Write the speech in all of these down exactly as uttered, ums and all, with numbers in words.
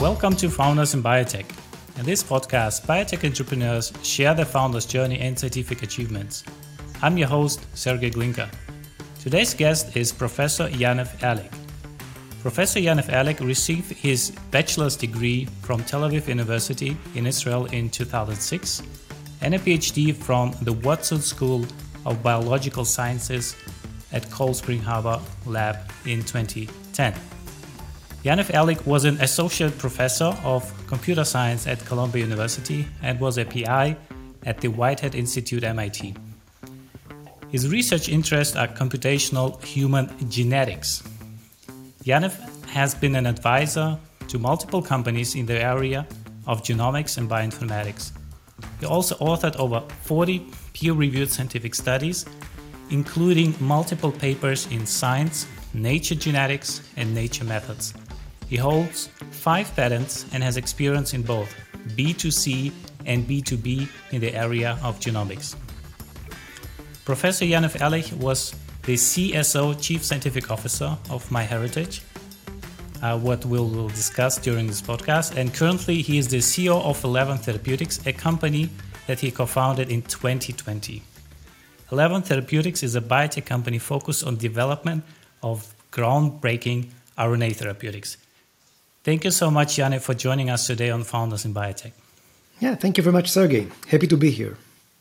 Welcome to Founders in Biotech. In this podcast, biotech entrepreneurs share their founders' journey and scientific achievements. I'm your host, Sergey Glinka. Today's guest is Professor Yaniv Erlich. Professor Yaniv Erlich received his bachelor's degree from Tel Aviv University in Israel in two thousand six and a PhD from the Watson School of Biological Sciences at Cold Spring Harbor Lab in twenty ten. Yaniv Erlich was an associate professor of computer science at Columbia University and was a P I at the Whitehead Institute M I T. His research interests are computational human genetics. Yaniv has been an advisor to multiple companies in the area of genomics and bioinformatics. He also authored over forty peer-reviewed scientific studies, including multiple papers in Science, Nature Genetics, and Nature Methods. He holds five patents and has experience in both B two C and B two B in the area of genomics. Professor Yaniv Erlich was the C S O, Chief Scientific Officer of MyHeritage, uh, what we'll, we'll discuss during this podcast, and currently he is the C E O of Eleven Therapeutics, a company that he co-founded in twenty twenty. Eleven Therapeutics is a biotech company focused on development of groundbreaking R N A therapeutics. Thank you so much, Yaniv, for joining us today on Founders in Biotech. Yeah, thank you very much, Sergey. Happy to be here.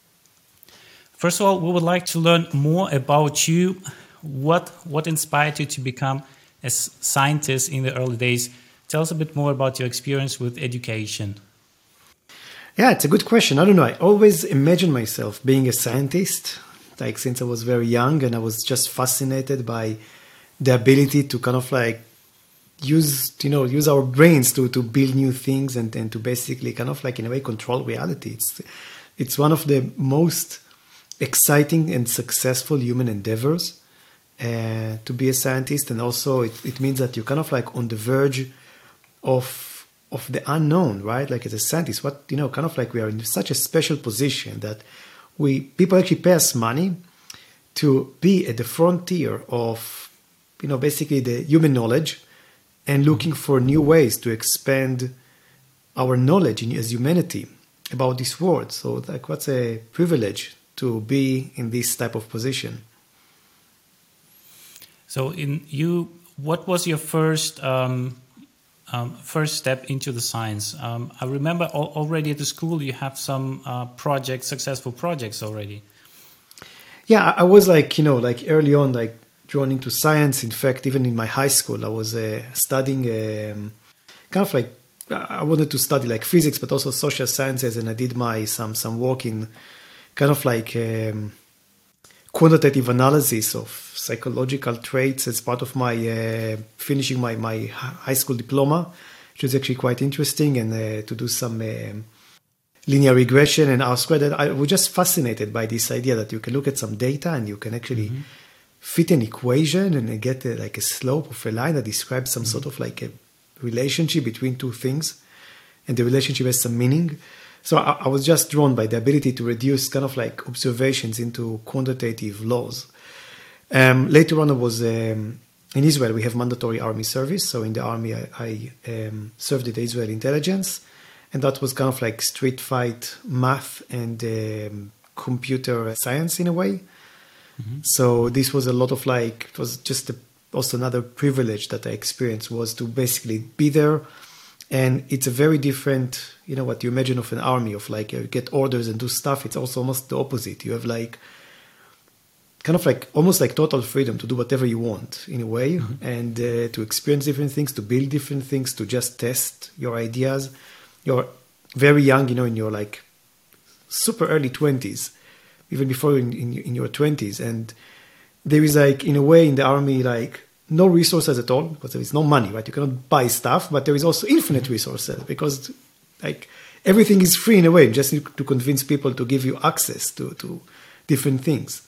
First of all, we would like to learn more about you. What, what inspired you to become a scientist in the early days? Tell us a bit more about your experience with education. Yeah, it's a good question. I don't know. I always imagined myself being a scientist, like since I was very young, and I was just fascinated by the ability to kind of like use, you know, use our brains to, to build new things and, and to basically kind of like in a way control reality. It's, it's one of the most exciting and successful human endeavors uh, to be a scientist. And also it, it means that you're kind of like on the verge of, of the unknown, right? Like as a scientist, what, you know, kind of like we are in such a special position that we, people actually pay us money to be at the frontier of, you know, basically the human knowledge and looking for new ways to expand our knowledge in, as humanity about this world. So like, what's a privilege to be in this type of position. So in you, what was your first um, um, first step into the science? Um, I remember al- already at the school you have some uh, projects, successful projects already. Yeah, I was like, you know, like early on, like drawn into science. In fact, even in my high school, I was uh, studying um, kind of like, I wanted to study like physics, but also social sciences. And I did my some some work in kind of like um, quantitative analysis of psychological traits as part of my uh, finishing my, my high school diploma, which was actually quite interesting, and uh, to do some um, linear regression and R squared. I was just fascinated by this idea that you can look at some data and you can actually mm-hmm. fit an equation and get a, like a slope of a line that describes some mm-hmm. sort of like a relationship between two things, and the relationship has some meaning. So I, I was just drawn by the ability to reduce kind of like observations into quantitative laws. Um, later on, I was um, in Israel. We have mandatory army service. So in the army, I, I um, served in the Israeli intelligence. And that was kind of like street fight math and um, computer science in a way. Mm-hmm. So this was a lot of like, it was just a, also another privilege that I experienced, was to basically be there. And it's a very different, you know, what you imagine of an army, of like you get orders and do stuff. It's also almost the opposite. You have like, kind of like, almost like total freedom to do whatever you want in a way. Mm-hmm. And uh, to experience different things, to build different things, to just test your ideas. You're very young, you know, in your like super early twenties, even before in, in, in your twenties. And there is like, in a way in the army, like, no resources at all, because there is no money, right? You cannot buy stuff, but there is also infinite resources because like everything is free in a way. You just need to convince people to give you access to, to different things.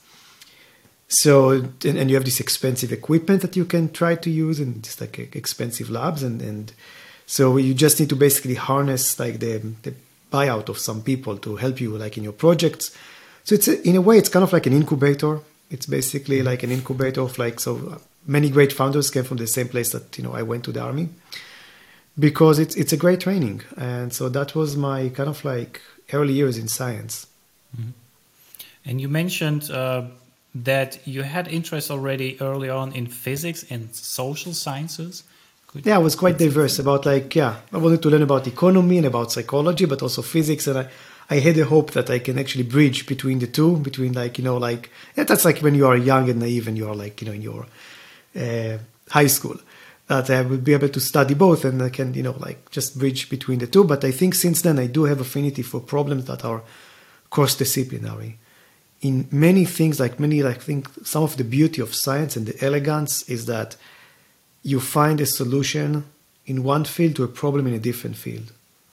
So, and, and you have this expensive equipment that you can try to use, and just like expensive labs. And, and so you just need to basically harness like the, the buyout of some people to help you like in your projects. So it's a, in a way, it's kind of like an incubator. It's basically like an incubator of like, so many great founders came from the same place that, you know, I went to the army. because it's it's a great training. And so that was my kind of like early years in science. Mm-hmm. And you mentioned uh, that you had interest already early on in physics and social sciences. Could yeah, I was quite diverse about like, yeah, I wanted to learn about economy and about psychology, but also physics. And I, I had a hope that I can actually bridge between the two, between like, you know, like, yeah, that's like when you are young and naive and you are like, you know, in your uh, high school, that I would be able to study both and I can, you know, like just bridge between the two. But I think since then I do have affinity for problems that are cross-disciplinary. In many things, like many, like, I think some of the beauty of science and the elegance is that you find a solution in one field to a problem in a different field.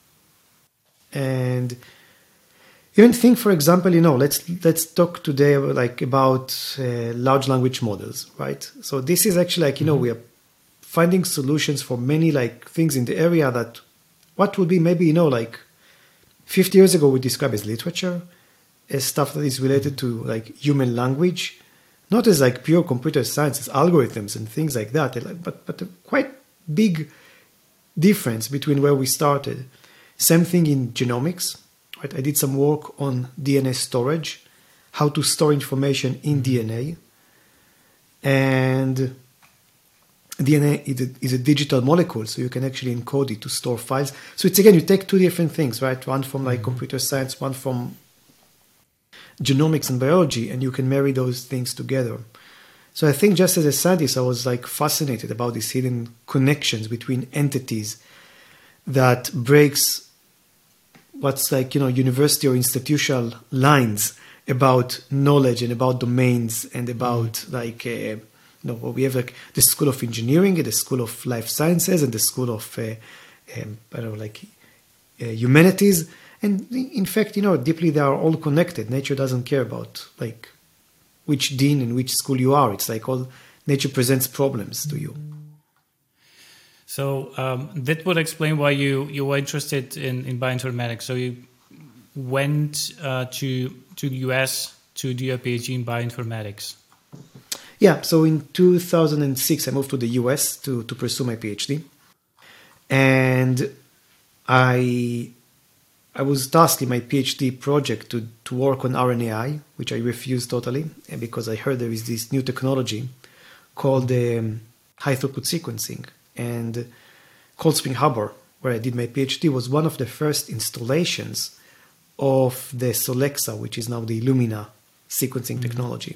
And even think, for example, you know, let's let's talk today like about uh, large language models, right? So this is actually like, you know, we are finding solutions for many like things in the area that what would be maybe, you know, like fifty years ago we describe as literature, as stuff that is related to like human language, not as like pure computer science, as algorithms and things like that, but but a quite big difference between where we started. Same thing in genomics, right? I did some work on D N A storage, how to store information in D N A. And D N A is a, is a digital molecule, so you can actually encode it to store files. So it's, again, you take two different things, right? One from like mm-hmm. computer science, one from genomics and biology, and you can marry those things together. So I think just as a scientist, I was like fascinated about these hidden connections between entities that breaks what's like, you know, university or institutional lines about knowledge and about domains and about mm-hmm. like, uh, you know, we have like the School of Engineering and the School of Life Sciences and the School of, uh, um, I don't know, like uh, humanities. And in fact, you know, deeply they are all connected. Nature doesn't care about like which dean and which school you are. It's like all nature presents problems to you. So um, that would explain why you, you were interested in, in bioinformatics. So you went uh, to to the U S to do a PhD in bioinformatics. Yeah, so in two thousand six, I moved to the U S to, to pursue my PhD. And I I was tasked in my PhD project to, to work on R N A I, which I refused totally, because I heard there is this new technology called um, high-throughput sequencing. And Cold Spring Harbor, where I did my PhD, was one of the first installations of the Solexa, which is now the Illumina sequencing mm-hmm. technology.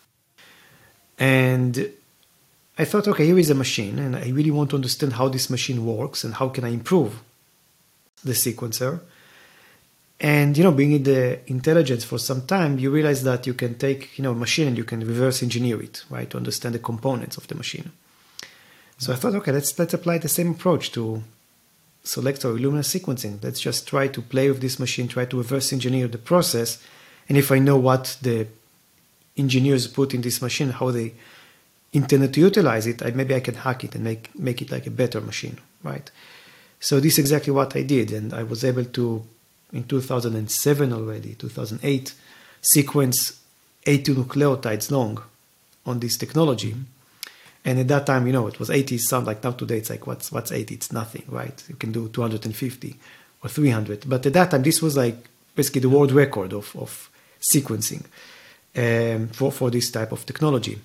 And I thought, okay, here is a machine, and I really want to understand how this machine works and how can I improve the sequencer. And, you know, being in the intelligence for some time, you realize that you can take, you know, a machine and you can reverse engineer it, right, to understand the components of the machine. So I thought, okay, let's let's apply the same approach to Solexa or Illumina sequencing. Let's just try to play with this machine, try to reverse engineer the process. And if I know what the engineers put in this machine, how they intended to utilize it, I, maybe I can hack it and make, make it like a better machine, right? So this is exactly what I did. And I was able to, in two thousand seven already, two thousand eight, sequence eighty nucleotides long on this technology. Mm-hmm. And at that time, you know, it was eighty sound like now today it's like, what's what's eighty? It's nothing, right? You can do two hundred fifty or three hundred. But at that time, this was like basically the world record of, of sequencing um, for, for this type of technology.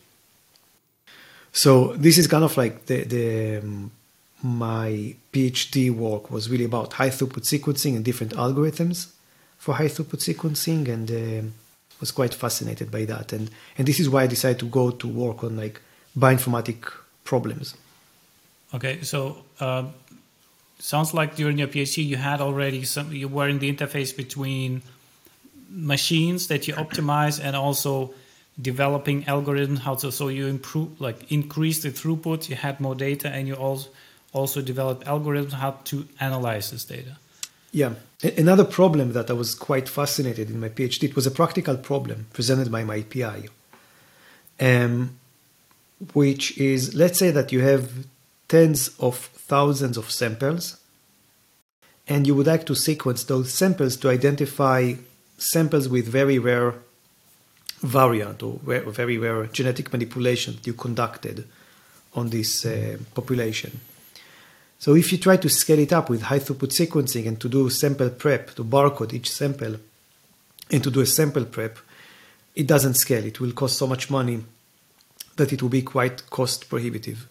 So this is kind of like the, the um, my PhD work was really about high throughput sequencing and different algorithms for high throughput sequencing, and um, was quite fascinated by that. And and this is why I decided to go to work on like bioinformatic problems. Okay, so uh, sounds like during your PhD you had already some, you were in the interface between machines that you optimize and also developing algorithms how to, so you improve, like increase the throughput, you had more data, and you also also developed algorithms how to analyze this data. Yeah. Another problem that I was quite fascinated in my PhD, it was a practical problem presented by my P I. Um, which is, let's say that you have tens of thousands of samples, and you would like to sequence those samples to identify samples with very rare variant or very rare genetic manipulation that you conducted on this uh, population. So if you try to scale it up with high throughput sequencing and to do sample prep, to barcode each sample and to do a sample prep, it doesn't scale. It will cost so much money that it will be quite cost prohibitive.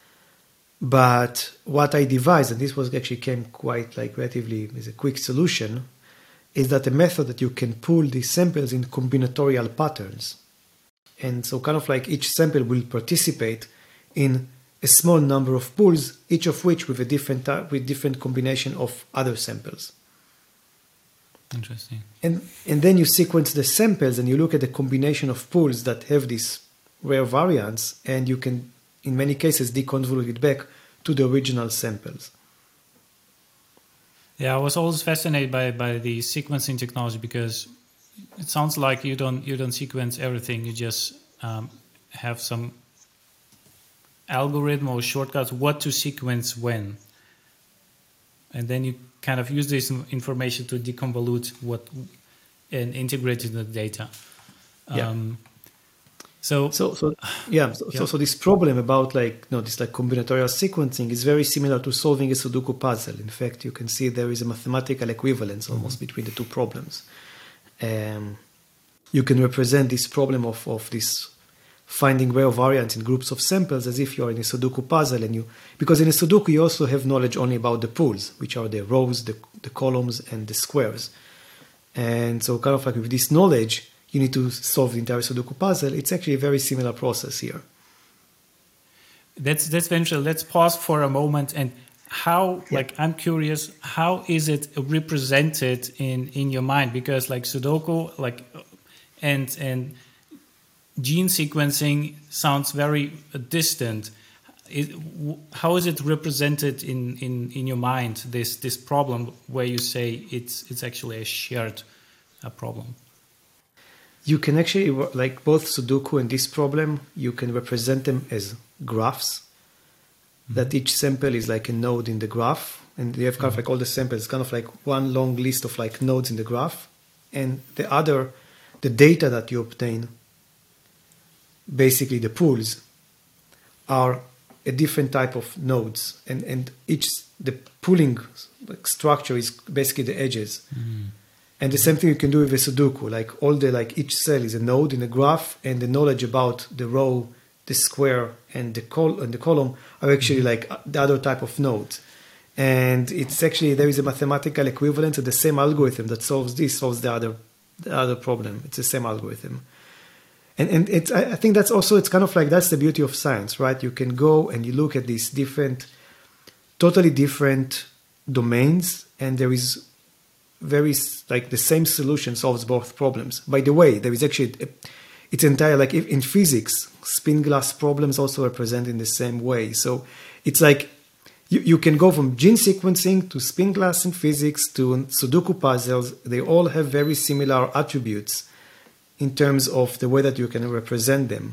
But what I devised, and this was actually came quite like relatively as a quick solution, is that a method that you can pull these samples in combinatorial patterns. And so kind of like each sample will participate in a small number of pools, each of which with a different with different combination of other samples. Interesting. And and then you sequence the samples and you look at the combination of pools that have this rare variance, and you can, in many cases, deconvolute it back to the original samples. Yeah, I was always fascinated by, by the sequencing technology because it sounds like you don't you don't sequence everything. You just um, have some algorithm or shortcuts what to sequence when, and then you kind of use this information to deconvolute what and integrate it in the data. Yeah. Um, so, so, so yeah, so, yeah. So, so this problem about like, you know, this like combinatorial sequencing is very similar to solving a Sudoku puzzle. In fact, you can see there is a mathematical equivalence almost mm-hmm. between the two problems. Um, you can represent this problem of, of this finding rare variants in groups of samples as if you're in a Sudoku puzzle, and you because in a Sudoku you also have knowledge only about the pools, which are the rows, the, the columns, and the squares. And so kind of like with this knowledge, you need to solve the entire Sudoku puzzle. It's actually a very similar process here. That's that's very interesting. Let's pause for a moment. And how, yeah. like, I'm curious, how is it represented in, in your mind? Because like Sudoku, like, and and gene sequencing sounds very distant. It, how is it represented in, in, in your mind, this this problem where you say it's it's actually a shared uh, problem? You can actually, like both Sudoku and this problem, you can represent them as graphs, mm-hmm. that each sample is like a node in the graph, and you have kind mm-hmm. of like all the samples, kind of like one long list of like nodes in the graph, and the other, the data that you obtain, basically the pools, are a different type of nodes, and, and each, the pooling like, structure is basically the edges. Mm-hmm. And the same thing you can do with a Sudoku, like all the, like each cell is a node in a graph, and the knowledge about the row, the square, and the col and the column are actually like the other type of nodes. And it's actually, there is a mathematical equivalent to the same algorithm that solves this, solves the other, the other problem. It's the same algorithm. And, and it's, I think that's also, it's kind of like, that's the beauty of science, right? You can go and you look at these different, totally different domains, and there is very, like the same solution solves both problems. By the way, there is actually, a, it's entire, like if in physics, spin glass problems also represent in the same way. So it's like, you, you can go from gene sequencing to spin glass in physics to Sudoku puzzles. They all have very similar attributes in terms of the way that you can represent them.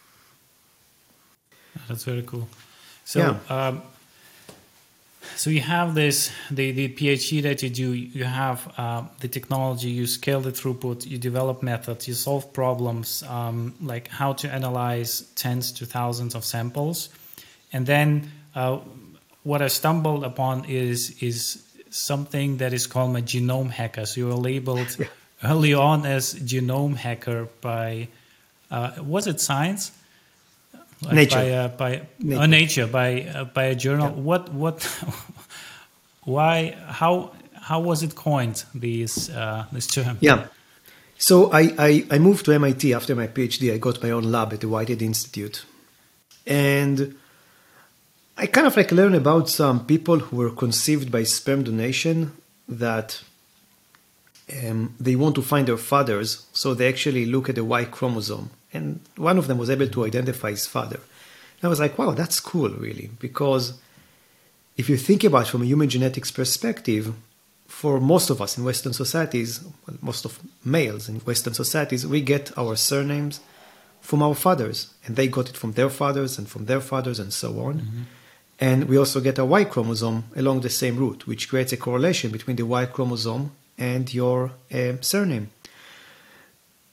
That's very cool. So, yeah. um, so you have this, the, the PhD that you do, you have uh, the technology, you scale the throughput, you develop methods, you solve problems, um, like how to analyze tens to thousands of samples. And then uh, what I stumbled upon is, is something that is called a genome hacker. So you were labeled yeah. early on as genome hacker by, uh, was it Science? Like Nature. By, uh, by Nature. Uh, Nature, by uh, by a journal. Yeah. What what? Why? How how was it coined? This uh, this term. Yeah. So I, I I moved to M I T after my PhD. I got my own lab at the Whitehead Institute, and I kind of like learned about some people who were conceived by sperm donation that um, they want to find their fathers, so they actually look at the Y chromosome. And one of them was able to identify his father. And I was like, wow, that's cool, really. Because if you think about it from a human genetics perspective, for most of us in Western societies, well, most of males in Western societies, we get our surnames from our fathers. And they got it from their fathers and from their fathers and so on. Mm-hmm. And we also get a Y chromosome along the same route, which creates a correlation between the Y chromosome and your uh, surname.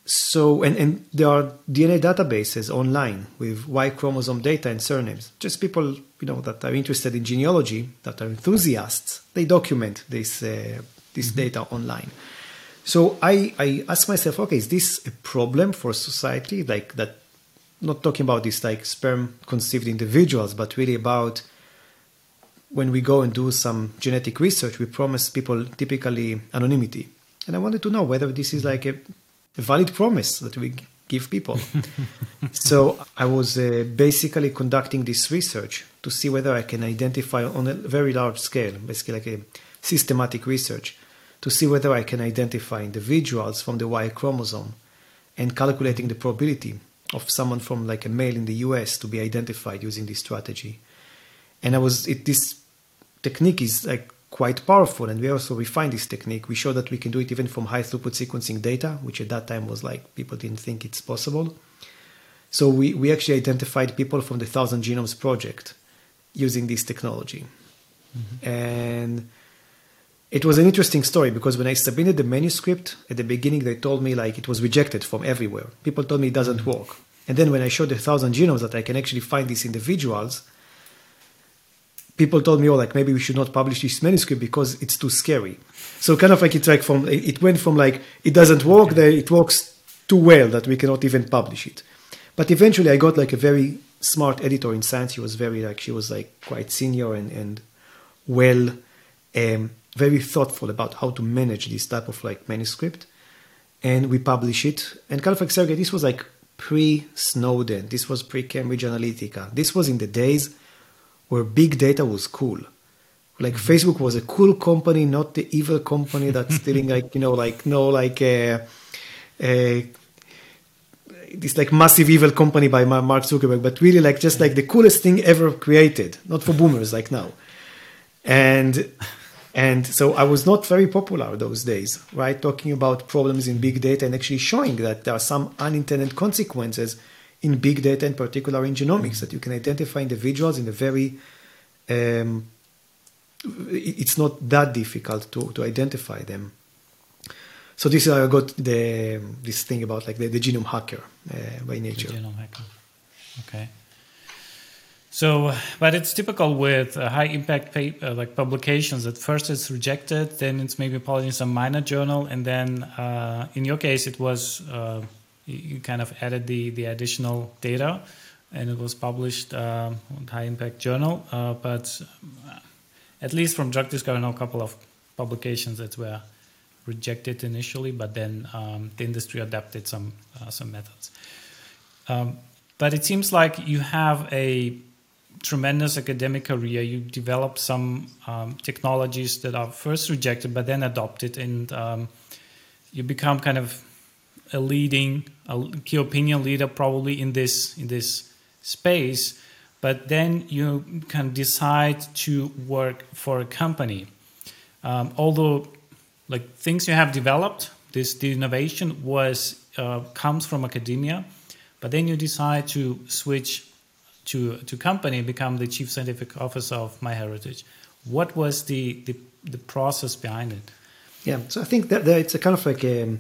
so, and, and there are D N A databases online with Y chromosome data and surnames. Just people, you know, that are interested in genealogy, that are enthusiasts, they document this uh, this mm-hmm. data online. So I, I asked myself, okay, is this a problem for society? Like that, not talking about this like sperm conceived individuals, but really about when we go and do some genetic research, we promise people typically anonymity. And I wanted to know whether this is like a, a valid promise that we give people. So I was uh, basically conducting this research to see whether I can identify on a very large scale, basically like a systematic research, to see whether I can identify individuals from the Y chromosome and calculating the probability of someone from like a male in the U S to be identified using this strategy. And I was, it, this technique is like quite powerful, and we also refined this technique. We showed that we can do it even from high throughput sequencing data, which at that time was like, people didn't think it's possible. So we, we actually identified people from the Thousand Genomes Project using this technology. Mm-hmm. And it was an interesting story because when I submitted the manuscript at the beginning, they told me like it was rejected from everywhere. People told me it doesn't work. And then when I showed the thousand genomes that I can actually find these individuals, people told me, oh, like maybe we should not publish this manuscript because it's too scary. So kind of like it's like from, it went from like, it doesn't work, okay. There it works too well that we cannot even publish it. But eventually I got like a very smart editor in Science. She was very like, she was like quite senior and, and well, um, very thoughtful about how to manage this type of like manuscript, and we publish it. And kind of like Sergey, this was like pre-Snowden, this was pre-Cambridge Analytica. This was in the days where big data was cool. Like mm-hmm. Facebook was a cool company, not the evil company that's stealing like, you know, like no like a, a this like massive evil company by Mark Zuckerberg, but really like just like the coolest thing ever created, not for boomers like now. And And so I was not very popular those days, right? Talking about problems in big data and actually showing that there are some unintended consequences in big data, in particular in genomics, that you can identify individuals in a very, um, it's not that difficult to, to identify them. So this is how I got the, this thing about like the, the genome hacker uh, by nature. The genome hacker, okay. So, but it's typical with uh, high impact paper, uh, like publications. At first it's rejected, then it's maybe published in some minor journal, and then uh, in your case it was uh, you kind of added the the additional data, and it was published uh, in high impact journal. Uh, but at least from Drug Discovery, I know a couple of publications that were rejected initially, but then um, the industry adapted some uh, some methods. Um, but it seems like you have a tremendous academic career. You develop some um, technologies that are first rejected but then adopted, and um, you become kind of a leading, a key opinion leader probably in this in this space. But then you can decide to work for a company. Um, although, like things you have developed, this the innovation was uh, comes from academia, but then you decide to switch to to company, become the chief scientific officer of MyHeritage. What was the the, the process behind it? Yeah, so I think that, that it's a kind of like a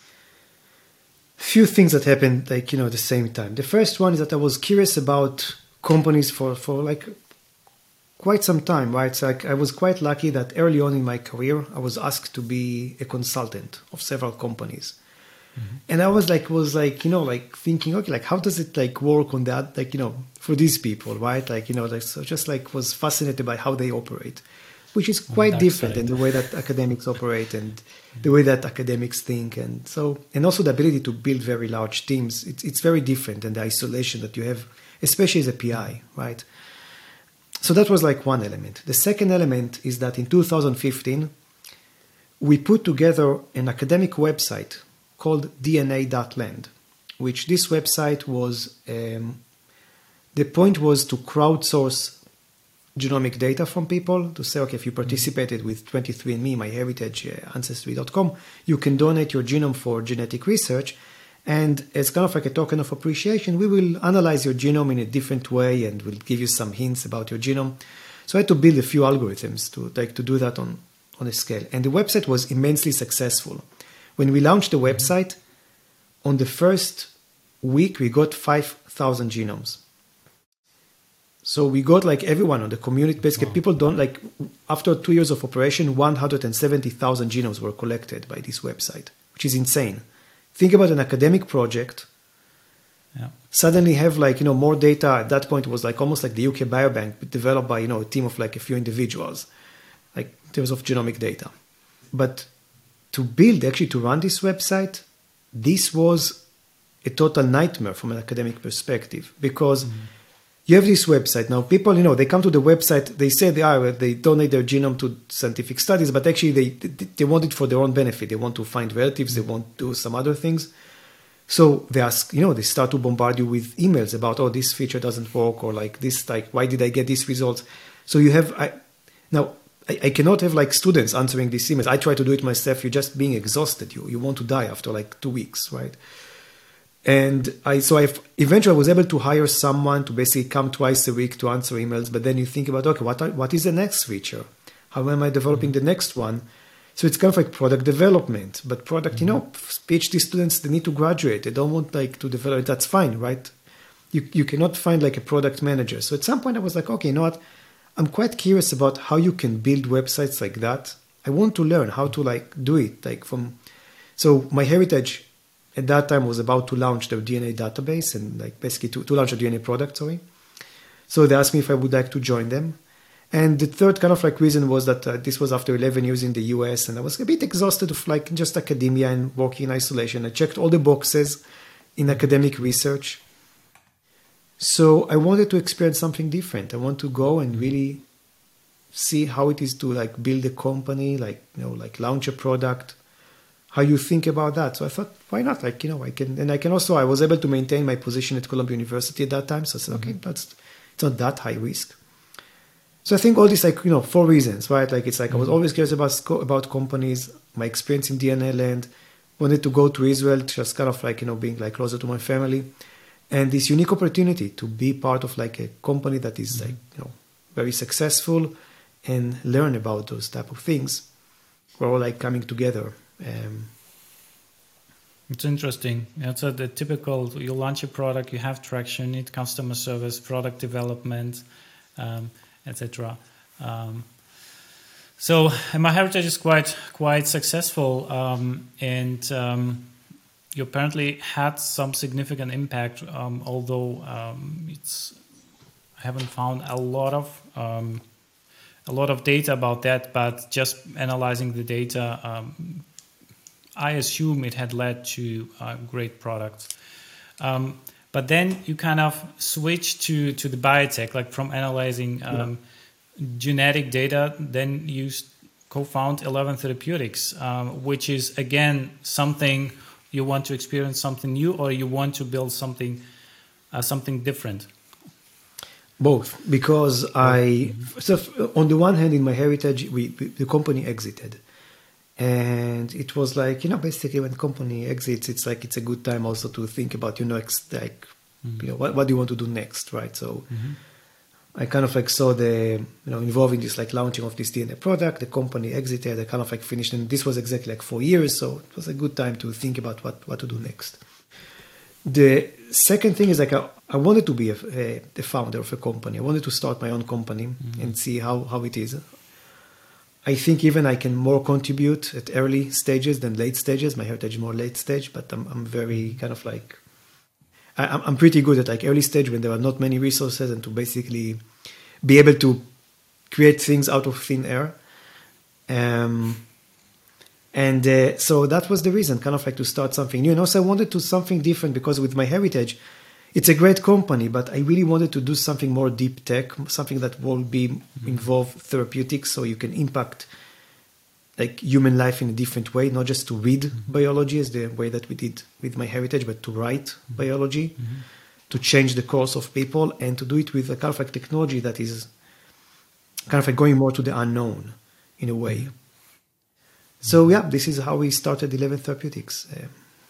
few things that happened like, you know, at the same time. The first one is that I was curious about companies for, for like quite some time, right? So like I was quite lucky that early on in my career, I was asked to be a consultant of several companies. Mm-hmm. And I was like, was like, you know, like thinking, okay, like how does it like work on that? Like, you know, for these people, right? Like, you know, like, so just like was fascinated by how they operate, which is quite different than the way that academics operate and mm-hmm. the way that academics think. And so, and also the ability to build very large teams. It's, it's very different than the isolation that you have, especially as a P I, right? So that was like one element. The second element is that in two thousand fifteen, we put together an academic website called D N A dot land, which this website was, um, the point was to crowdsource genomic data from people, to say, okay, if you participated with twenty-three and me, MyHeritage, uh, Ancestry dot com, you can donate your genome for genetic research. And as kind of like a token of appreciation, we will analyze your genome in a different way and we'll give you some hints about your genome. So I had to build a few algorithms to, like, to do that on, on a scale. And the website was immensely successful. When we launched the website, on the first week, we got five thousand genomes. So we got like everyone on the community. Basically, wow. People don't like, after two years of operation, one hundred seventy thousand genomes were collected by this website, which is insane. Think about an academic project. Yeah. Suddenly have like, you know, more data. At that point, it was like almost like the U K Biobank, developed by, you know, a team of like a few individuals, like in terms of genomic data. But to build, actually to run this website, this was a total nightmare from an academic perspective, because mm-hmm. you have this website. Now people, you know, they come to the website, they say they are, they donate their genome to scientific studies, but actually they, they want it for their own benefit. They want to find relatives, they want to do some other things. So they ask, you know, they start to bombard you with emails about, oh, this feature doesn't work, or like this, like, why did I get these results? So you have, I, now I, I cannot have like students answering these emails. I try to do it myself. You're just being exhausted. You, you want to die after like two weeks, right? And I, so I eventually I was able to hire someone to basically come twice a week to answer emails. But then you think about, okay, what are, what is the next feature? How am I developing the next one? So it's kind of like product development, but product, mm-hmm. you know, PhD students, they need to graduate. They don't want like to develop it. That's fine, right? You, you cannot find like a product manager. So at some point I was like, okay, you know what? I'm quite curious about how you can build websites like that. I want to learn how to like do it. Like from, so MyHeritage at that time was about to launch their D N A database and like basically to, to launch a D N A product, sorry. So they asked me if I would like to join them. And the third kind of like reason was that uh, this was after eleven years in the U S, and I was a bit exhausted of like just academia and working in isolation. I checked all the boxes in academic research. So I wanted to experience something different. I want to go and really see how it is to like build a company, like, you know, like launch a product, how you think about that. So I thought, why not? Like, you know, I can, and I can also, I was able to maintain my position at Columbia University at that time. So I said, okay, that's, it's not that high risk. So I think all these, like, you know, four reasons, right? Like, it's like, mm-hmm. I was always curious about, about companies, my experience in D N A land, wanted to go to Israel, just kind of like, you know, being like closer to my family. And this unique opportunity to be part of like a company that is mm-hmm. like, you know, very successful and learn about those type of things. We're all like coming together. Um, it's interesting. It's a, the typical, you launch a product, you have traction, you need customer service, product development, um, et cetera. Um, so MyHeritage is quite quite successful, um, and um, you apparently had some significant impact. Um, although um, it's, I haven't found a lot of um, a lot of data about that, but just analyzing the data, um, I assume it had led to uh, great products. Um, But then you kind of switch to, to the biotech, like from analyzing um, yeah. genetic data, then you co-found Eleven Therapeutics, um, which is, again, something you want to experience something new, or you want to build something uh, something different? Both, because I, so on the one hand, in MyHeritage, we, the company exited. And it was like, you know, basically when company exits, it's like, it's a good time also to think about, you know, next, like, mm-hmm. you know, what, what do you want to do next, right? So mm-hmm. I kind of like saw the, you know, involved in this like launching of this D N A product, the company exited, I kind of like finished, and this was exactly like four years. So it was a good time to think about what, what to do next. The second thing is like, I, I wanted to be a, a, the founder of a company. I wanted to start my own company mm-hmm. and see how, how it is. I think even I can more contribute at early stages than late stages. MyHeritage is more late stage, but I'm I'm very kind of like, I, I'm pretty good at like early stage when there are not many resources, and to basically be able to create things out of thin air. Um, and uh, so that was the reason, kind of like to start something new. And also I wanted to do something different, because with MyHeritage, it's a great company, but I really wanted to do something more deep tech, something that will be mm-hmm. involve therapeutics, so you can impact like human life in a different way, not just to read mm-hmm. biology as the way that we did with MyHeritage, but to write mm-hmm. biology, mm-hmm. to change the course of people, and to do it with a kind of like technology that is kind of like going more to the unknown in a way. Mm-hmm. So yeah, this is how we started Eleven Therapeutics. Uh,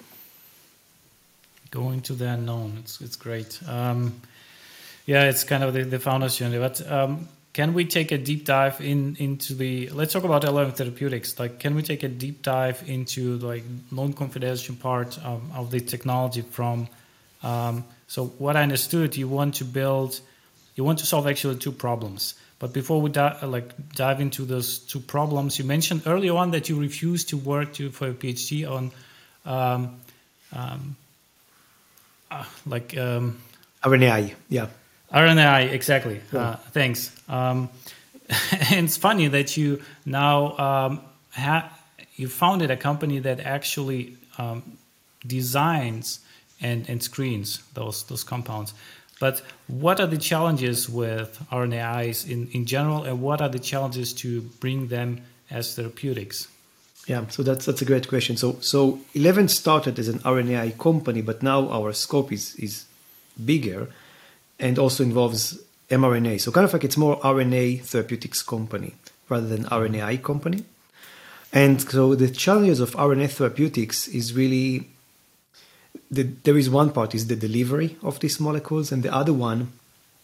Going to the unknown, it's it's great. Um, yeah, it's kind of the, the founder's journey. But um, can we take a deep dive in into the? Let's talk about eleven Therapeutics. Like, can we take a deep dive into like non-confidential part of, of the technology? From um, so what I understood, you want to build, you want to solve actually two problems. But before we di- like dive into those two problems, you mentioned earlier on that you refused to work to for a PhD on, um, um, uh, like um, R N A I, yeah. R N A I, exactly. Yeah. Uh, thanks. Um, and it's funny that you now um, ha- you founded a company that actually um, designs and, and screens those those compounds. But what are the challenges with R N A Is in, in general, and what are the challenges to bring them as therapeutics? Yeah, so that's that's a great question. So so eleven started as an R N A I company, but now our scope is is bigger and also involves mRNA. So kind of like it's more R N A therapeutics company rather than R N A I company. And so the challenges of R N A therapeutics is really, the, there is one part is the delivery of these molecules, and the other one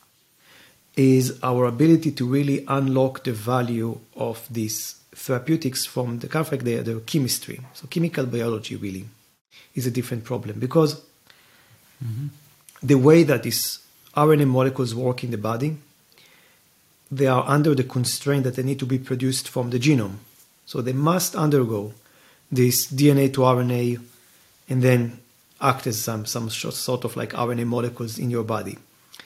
is our ability to really unlock the value of these therapeutics from the kind of like the, the chemistry. So chemical biology really is a different problem, because mm-hmm. the way that these R N A molecules work in the body, they are under the constraint that they need to be produced from the genome. So they must undergo this D N A to R N A and then act as some, some sort of like R N A molecules in your body.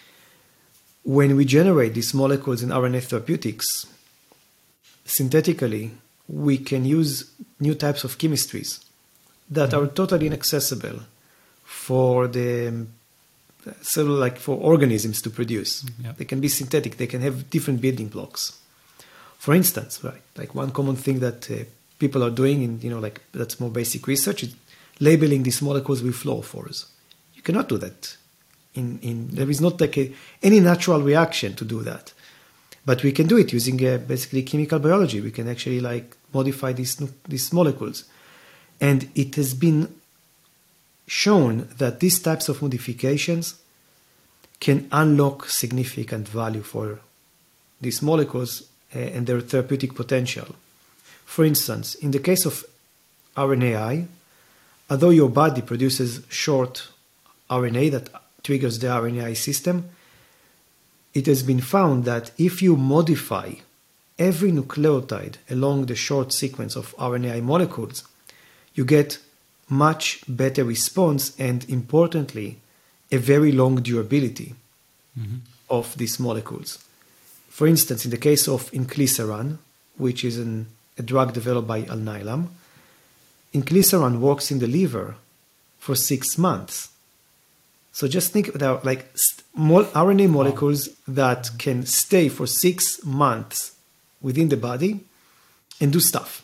When we generate these molecules in R N A therapeutics, synthetically, we can use new types of chemistries that mm-hmm. are totally inaccessible for the So like for organisms to produce. Yeah. They can be synthetic, they can have different building blocks. For instance, right, like one common thing that uh, people are doing in, you know, like that's more basic research is labeling these molecules with fluorophores. You cannot do that. In, in there is not like a, any natural reaction to do that. But we can do it using uh, basically chemical biology. We can actually like modify these, these molecules. And it has been shown that these types of modifications can unlock significant value for these molecules uh, and their therapeutic potential. For instance, in the case of R N A I, although your body produces short R N A that triggers the R N A I system, it has been found that if you modify every nucleotide along the short sequence of R N A I molecules, you get much better response and, importantly, a very long durability mm-hmm. of these molecules. For instance, in the case of inclisiran, which is an, a drug developed by Alnylam, inclisiran works in the liver for six months. So just think about like R N A molecules wow. that can stay for six months within the body and do stuff,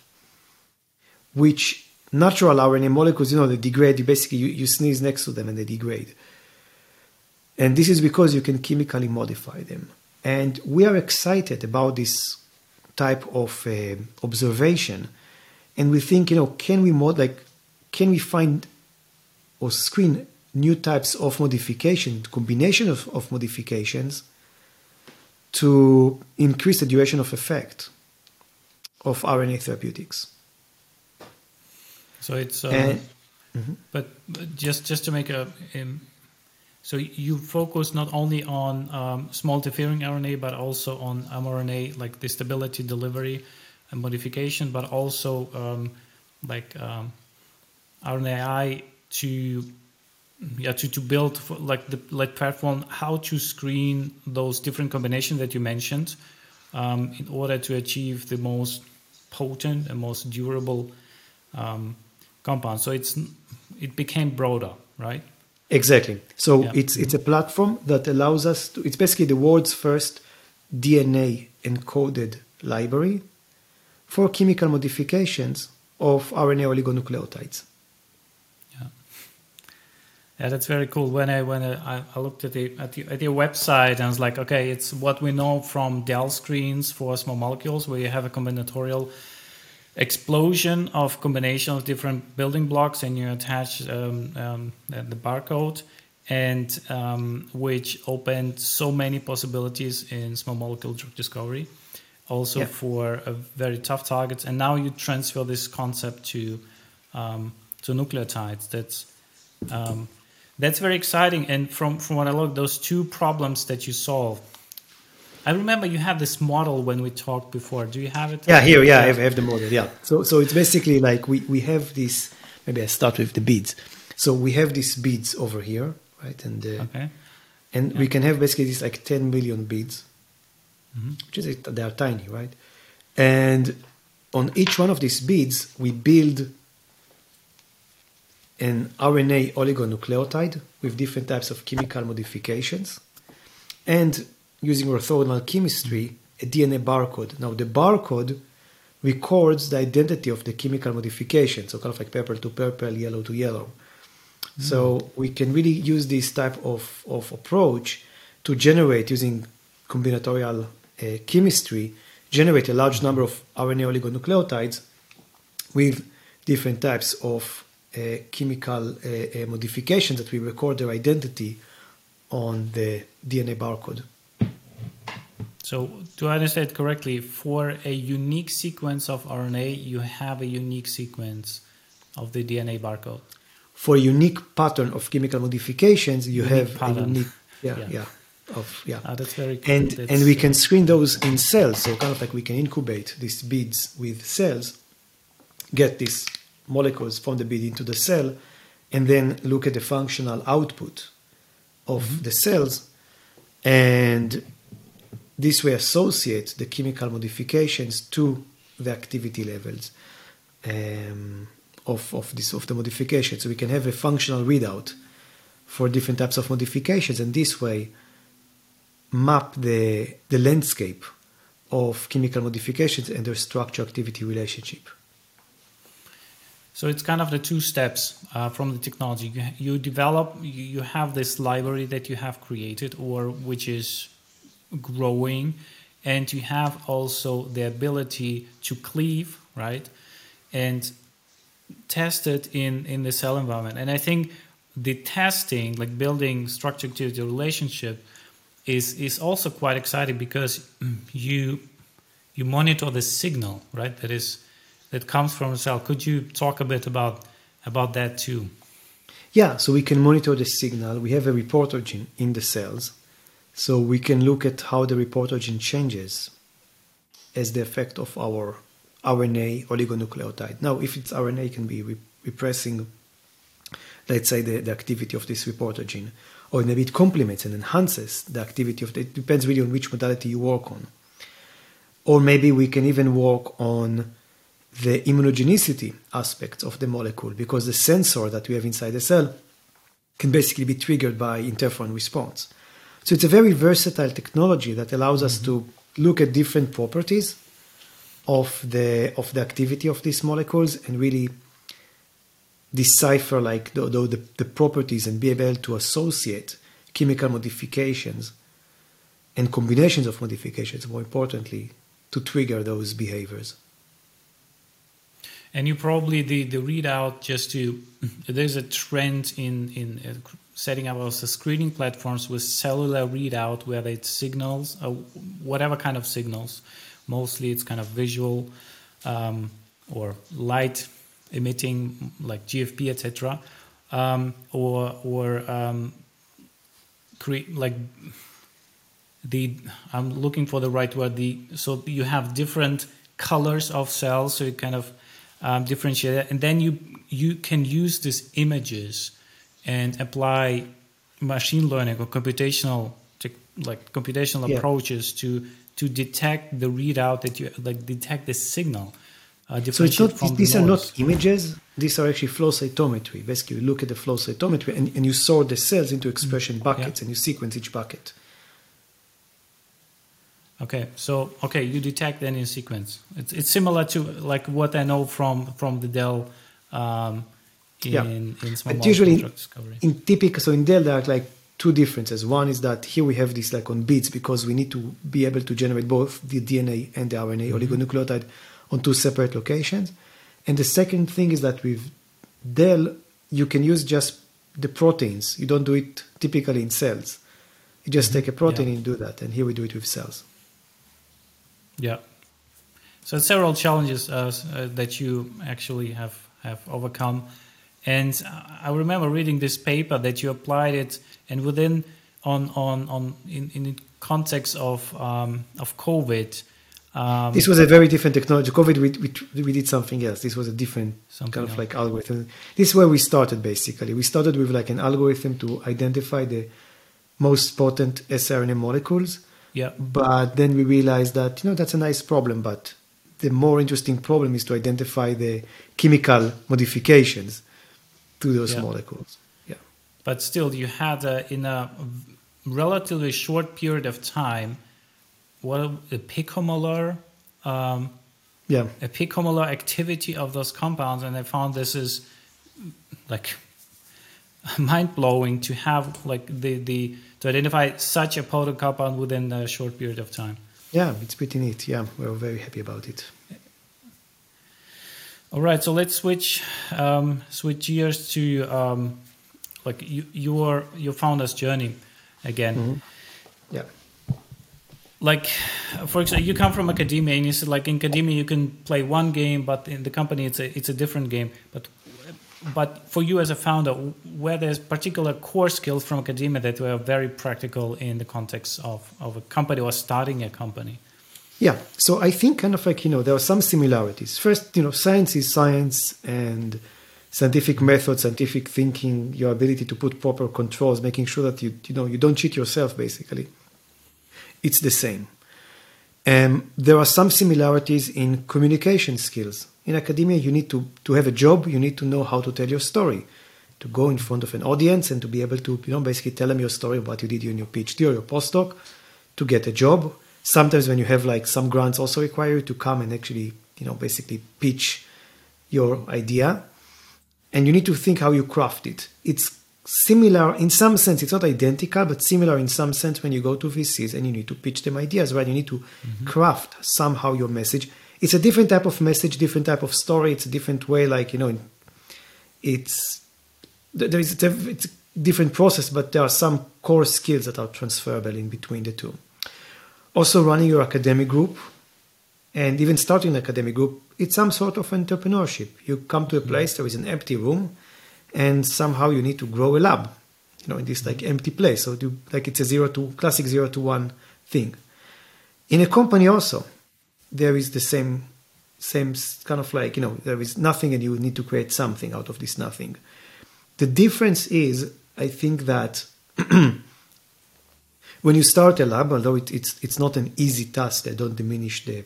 which natural R N A molecules, you know, they degrade. You basically, you, you sneeze next to them and they degrade. And this is because you can chemically modify them. And we are excited about this type of uh, observation. And we think, you know, can we mod like, can we find or screen new types of modification, combination of, of modifications to increase the duration of effect of R N A therapeutics? So it's, um, and, mm-hmm. but, but just just to make a, um, so you focus not only on um, small interfering R N A, but also on mRNA, like the stability, delivery, and modification, but also um, like um, R N A I to yeah to to build for, like the like platform, how to screen those different combinations that you mentioned um, in order to achieve the most potent and most durable um, compound. So it's it became broader, right? Exactly. So yeah. it's it's a platform that allows us to. It's basically the world's first D N A encoded library for chemical modifications of R N A oligonucleotides. Yeah, yeah, that's very cool. When I when I, I looked at the at the at your website and I was like, okay, it's what we know from Dell screens for small molecules, where you have a combinatorial explosion of combination of different building blocks and you attach um, um, the barcode, and um, which opened so many possibilities in small molecule drug discovery, also yeah. for uh, very tough targets. And now you transfer this concept to um, to nucleotides. That's um, that's very exciting. And from from what I look, those two problems that you solved. I remember you had this model when we talked before. Do you have it? Yeah, here, yeah, I have, I have the model. Yeah, so so it's basically like we we have this. Maybe I start with the beads. So we have these beads over here, right? And uh, okay. and yeah. we can have basically these like ten million beads, mm-hmm. which is they are tiny, right? And on each one of these beads, we build an R N A oligonucleotide with different types of chemical modifications, and using orthogonal chemistry, a D N A barcode. Now the barcode records the identity of the chemical modification, so kind of like purple to purple, yellow to yellow. Mm. So we can really use this type of, of approach to generate, using combinatorial uh, chemistry, generate a large number of R N A oligonucleotides with different types of uh, chemical uh, uh, modifications that we record their identity on the D N A barcode. So, do I understand correctly, for a unique sequence of R N A, you have a unique sequence of the D N A barcode? For a unique pattern of chemical modifications, you unique have pattern. a unique, yeah, yeah, yeah, of yeah. Oh, that's very cool. And that's, and we can screen those in cells, so kind of like we can incubate these beads with cells, get these molecules from the bead into the cell, and then look at the functional output of mm-hmm. the cells, and this way associate the chemical modifications to the activity levels um, of, of, this, of the modification. So we can have a functional readout for different types of modifications, and this way map the, the landscape of chemical modifications and their structure-activity relationship. So it's kind of the two steps uh, from the technology. You, you develop, you, you have this library that you have created, or which is growing, and you have also the ability to cleave, right, and test it in in the cell environment. And I think the testing, like building structure activity relationship, is is also quite exciting, because you you monitor the signal, right, that is that comes from a cell. Could you talk a bit about about that too? Yeah, so we can monitor the signal. We have a reporter gene in the cells. So we can look at how the reporter gene changes as the effect of our R N A oligonucleotide. Now, if it's R N A, it can be re- repressing, let's say, the, the activity of this reporter gene. Or maybe it complements and enhances the activity of the, it depends really on which modality you work on. Or maybe we can even work on the immunogenicity aspects of the molecule, because the sensor that we have inside the cell can basically be triggered by interferon response. So it's a very versatile technology that allows us mm-hmm. to look at different properties of the of the activity of these molecules and really decipher like the, the, the properties and be able to associate chemical modifications and combinations of modifications, more importantly, to trigger those behaviors. And you probably, the, the readout, just to, there's a trend in, in uh, setting up also screening platforms with cellular readout, whether it's signals, or whatever kind of signals. Mostly it's kind of visual um, or light emitting, like G F P, et cetera. Um, or or um, create like the, I'm looking for the right word, the so you have different colors of cells, so you kind of um, differentiate it, and then you you can use these images and apply machine learning or computational like computational yeah. approaches to to detect the readout that you like detect the signal. Uh, so it's not from these the are not images. These are actually flow cytometry. Basically, you look at the flow cytometry and, and you sort the cells into expression buckets yeah. and you sequence each bucket. Okay, so okay, you detect then in sequence. It's it's similar to like what I know from from the Dell um, in yeah. in small but usually drug discovery. In typical, so in Dell there are like two differences. One is that here we have this like on beads because we need to be able to generate both the D N A and the R N A mm-hmm. oligonucleotide on two separate locations. And the second thing is that with Dell, you can use just the proteins. You don't do it typically in cells. You just Mm-hmm. take a protein Yeah. and do that. And here we do it with cells. Yeah. So several challenges uh, uh, that you actually have, have overcome. And I remember reading this paper that you applied it, and within on on on in, in the context of um, of COVID. Um, This was a very different technology. COVID, we, we, we did something else. This was a different Something kind of else. like algorithm. This is where we started, basically. We started with like an algorithm to identify the most potent siRNA molecules. yeah. But then we realized that, you know, that's a nice problem. But the more interesting problem is to identify the chemical modifications to those Yeah. molecules. Yeah. But still, you had uh, in a relatively short period of time, what a picomolar, um, Yeah. a picomolar activity of those compounds, and I found this is like mind blowing to have like the the to identify such a potent compound within a short period of time. Yeah, it's pretty neat. Yeah, we're very happy about it. All right, so let's switch um, switch gears to um, like you, your your founder's journey again. Mm-hmm. Yeah. Like, for example, you come from academia, and you said like in academia you can play one game, but in the company it's a it's a different game. But but for you as a founder, where there's particular core skills from academia that were very practical in the context of, of a company or starting a company. Yeah, so I think kind of like, you know, there are some similarities. First, you know, science is science, and scientific method, scientific thinking, your ability to put proper controls, making sure that you, you know, you don't cheat yourself, basically. It's the same. Um, there are some similarities in communication skills. In academia, you need to, to have a job, you need to know how to tell your story, to go in front of an audience and to be able to, you know, basically tell them your story of what you did in your PhD or your postdoc, to get a job. Sometimes when you have like some grants also require you to come and actually, you know, basically pitch your idea. And you need to think how you craft it. It's similar in some sense, it's not identical, but similar in some sense when you go to V Cs and you need to pitch them ideas, right? You need to mm-hmm. craft somehow your message. It's a different type of message, different type of story. It's a different way, like, you know, it's, there is a, it's a different process, but there are some core skills that are transferable in between the two. Also, running your academic group and even starting an academic group, it's some sort of entrepreneurship. You come to a place, there is an empty room, and somehow you need to grow a lab, you know, in this like empty place. So do, like it's a zero to classic zero to one thing. In a company also, there is the same, same kind of like, you know, there is nothing and you need to create something out of this nothing. The difference is, I think that when you start a lab, although it, it's it's not an easy task, I don't diminish the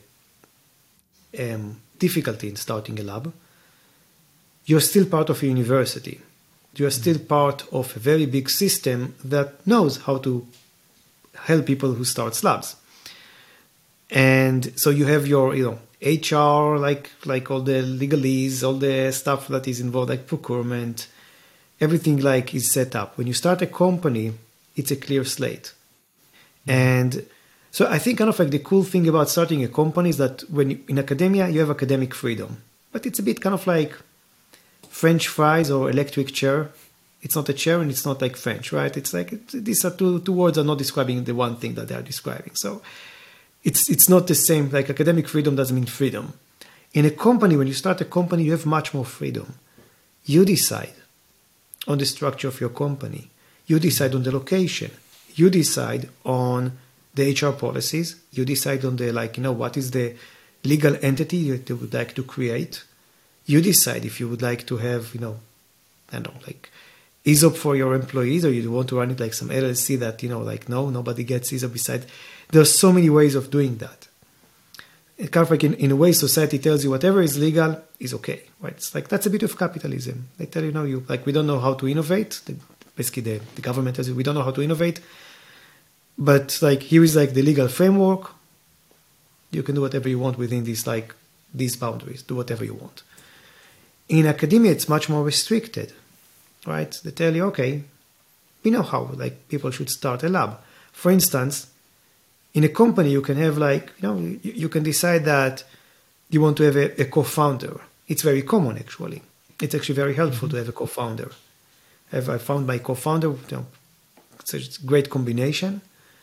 um, difficulty in starting a lab, you're still part of a university. You're still part of a very big system that knows how to help people who start labs. And so you have your, you know, H R, like like all the legalese, all the stuff that is involved, like procurement, everything like is set up. When you start a company, it's a clear slate. And so I think kind of like the cool thing about starting a company is that when you, in academia, you have academic freedom, but it's a bit kind of like French fries or electric chair. It's not a chair and it's not like French, right? It's like, it, these are two, two words are not describing the one thing that they are describing. So it's, it's not the same, like academic freedom doesn't mean freedom. In a company, when you start a company, you have much more freedom. You decide on the structure of your company. You decide on the location. You decide on the H R policies. You decide on the, like, you know, what is the legal entity you would like to create. You decide if you would like to have, you know, I don't know, like E S O P for your employees, or you want to run it like some L L C that, you know, like, no, nobody gets E S O P beside. There's so many ways of doing that. It kind of like in, in a way, society tells you whatever is legal is okay, right? It's like, that's a bit of capitalism. They tell you, no, you, like, we don't know how to innovate. The, basically, the, the government tells you, we don't know how to innovate. But like, here is like the legal framework. You can do whatever you want within these, like, these boundaries. Do whatever you want. In academia, it's much more restricted, right? They tell you, okay, we know how, like, people should start a lab. For instance, in a company, you can have, like, you know, you, you can decide that you want to have a, a co-founder. It's very common, actually. It's actually very helpful mm-hmm. to have a co-founder. Have I found my co-founder, you know, it's a great combination,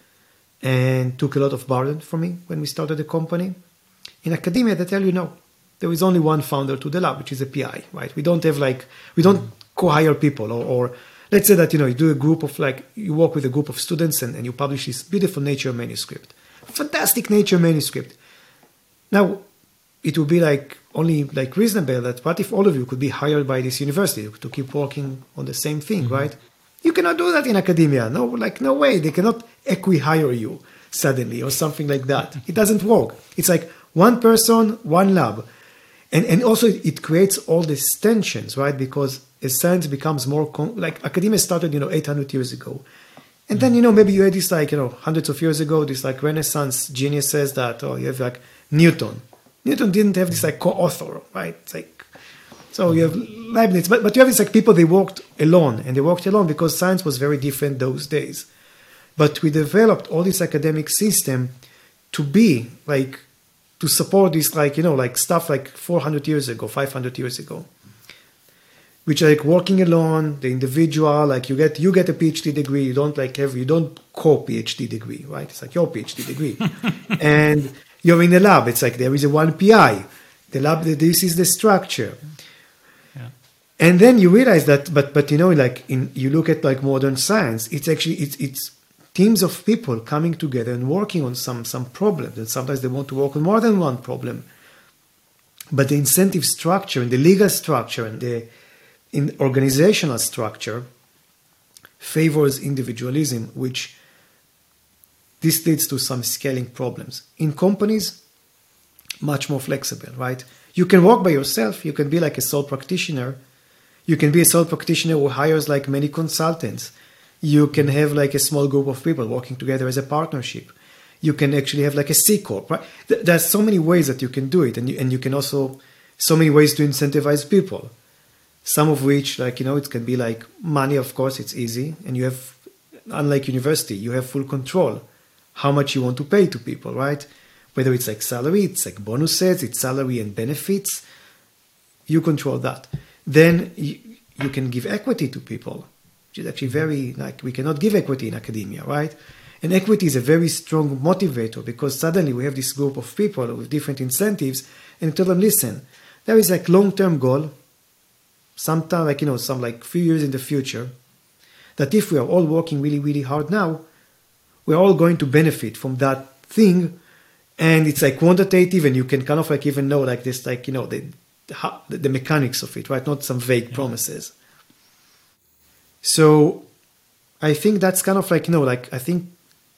and took a lot of burden from me when we started the company. In academia, they tell you no. There is only one founder to the lab, which is a P I, right? We don't have like, we don't mm. co-hire people or, or let's say that, you know, you do a group of like, you work with a group of students and, and you publish this beautiful Nature manuscript. Fantastic Nature manuscript. Now, it would be like only like reasonable that what if all of you could be hired by this university to keep working on the same thing, mm-hmm. right? You cannot do that in academia. No, like no way. They cannot equi-hire you suddenly or something like that. It doesn't work. It's like one person, one lab. And and also it creates all these tensions, right? Because as science becomes more, con- like academia started, you know, eight hundred years ago. And then, you know, maybe you had this like, you know, hundreds of years ago, this like Renaissance geniuses that, oh, you have like Newton. Newton didn't have this like co-author, right? It's like, so you have Leibniz, but, but you have this like people, they worked alone and they worked alone because science was very different those days. But we developed all this academic system to be like, to support this like, you know, like stuff like four hundred years ago, five hundred years ago, which are like working alone, the individual, like you get, you get a PhD degree, you don't like have, you don't co-PhD degree, right? It's like your PhD degree. And you're in the lab. It's like there is a one P I. The lab, this is the structure. Yeah. And then you realize that, but, but you know, like in, you look at like modern science, it's actually, it's, it's, teams of people coming together and working on some, some problems. And sometimes they want to work on more than one problem. But the incentive structure and the legal structure and the in organizational structure favors individualism, which this leads to some scaling problems. In companies, much more flexible, right? You can work by yourself. You can be like a sole practitioner. You can be a sole practitioner who hires like many consultants. You can have like a small group of people working together as a partnership. You can actually have like a C Corp, right? There's so many ways that you can do it. And you, and you can also, so many ways to incentivize people. Some of which, like, you know, it can be like money, of course, it's easy. And you have, unlike university, you have full control how much you want to pay to people, right? Whether it's like salary, it's like bonuses, it's salary and benefits. You control that. Then you, you can give equity to people. Which is actually very, like, we cannot give equity in academia, right? And equity is a very strong motivator because suddenly we have this group of people with different incentives and tell them, listen, there is like long-term goal, sometime like, you know, some like few years in the future, that if we are all working really, really hard now, we're all going to benefit from that thing. And it's like quantitative and you can kind of like even know like this, like, you know, the, the, the mechanics of it, right? Not some vague yeah. promises. So I think that's kind of like, you know, like I think